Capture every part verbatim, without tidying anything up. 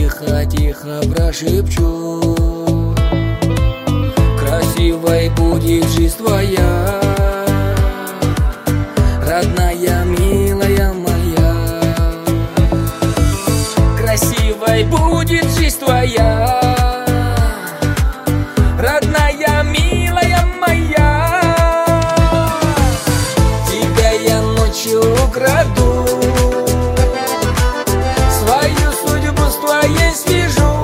тихо-тихо прошепчу: красивой будет жизнь твоя, родная, милая моя. Красивой будет жизнь твоя, родная, милая моя. Тебя я ночью украду, свою судьбу с твоей свяжу.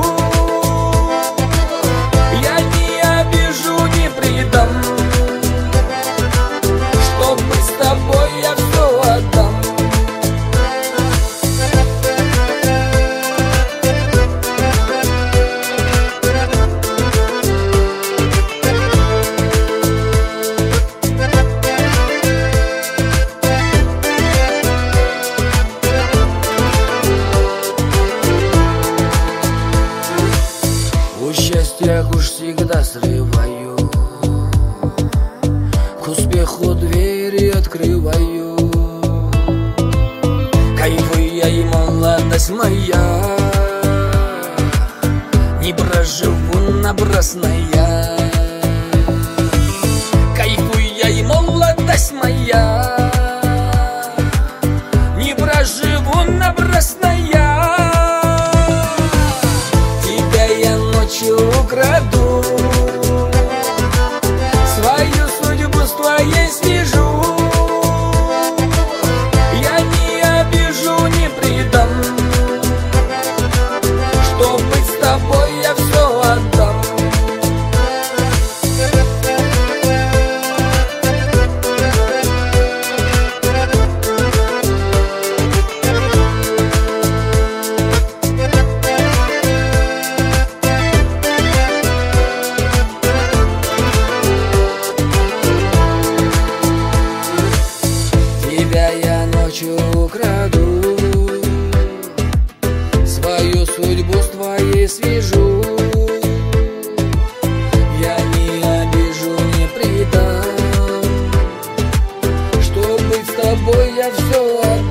Я не обижу, не предам, чтоб быть с тобой я все отдам. В счастьях уж всегда срываю, к успеху двери открываю. Кайфуя и молодость моя, не проживу напрасная. Кайфуя и молодость моя, не проживу напрасная. Украду, свою судьбу с твоей свяжу. Я не обижу, не предам, чтоб быть с тобой я все отдам. Тебя я ночью украду, свою судьбу с твоей свяжу. Я не обижу, не предам, чтоб быть с тобой я все отдам.